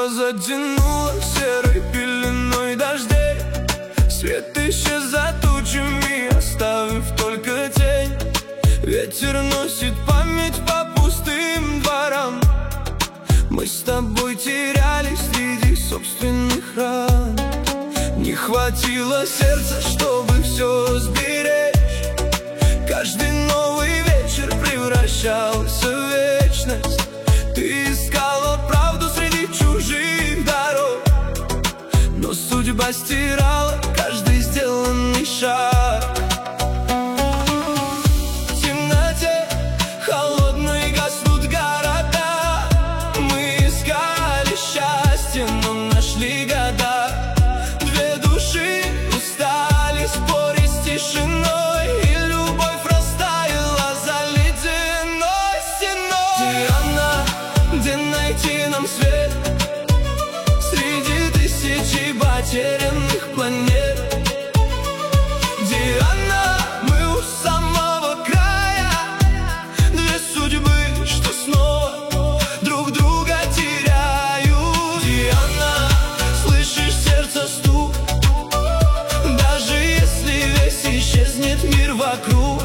Небо затянуло серой пеленой дождей. Свет исчез за тучами, оставив только тень. Ветер носит память по пустым дворам. Мы с тобой терялись среди собственных ран. Не хватило сердца, чтобы все сберечь. Каждый новый вечер превращался в вечность. Ты искала правду среди чужих дорог, но судьба стирала каждый сделанный шаг. В темноте холодной гаснут города. Мы искали счастье, но нашли года. Две души устали спорить с тишиной, и любовь растаяла за ледяной стеной. Диана, где найти нам свет среди тысячи потерянных планет? Диана, мы у самого края. Две судьбы, что снова друг друга теряют. Диана, слышишь сердце стук, даже если весь исчезнет мир вокруг.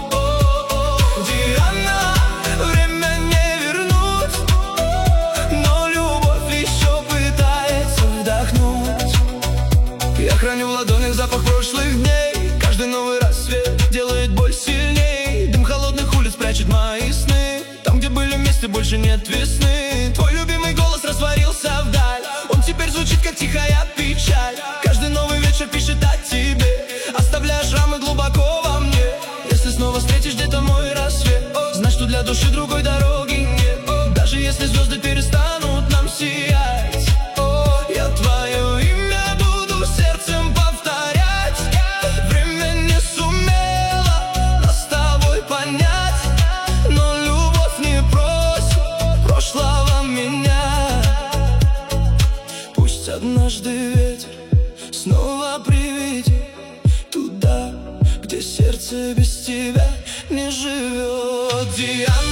Диана, время не вернуть, но любовь еще пытается вдохнуть. Я храню в ладонях запах прошлых дней. Каждый новый рассвет делает боль сильней. Дым холодных улиц прячет мои сны. Там, где были вместе, больше нет весны. Твой любимый голос растворился вдаль. Он теперь звучит, как тихая печаль. Каждый новый вечер пишет о тебе, оставляя шрамы глубоко во мне. Если снова встретишь где-то мой рассвет, знай, что для души другой дороги нет. Даже если звезды перестанут нам сиять, я твое имя буду сердцем повторять. Время не сумело нас с тобой понять, но любовь не просит прошлого меня. Пусть однажды ветер снова приведет туда, где сердце без тебя не живет. Диана,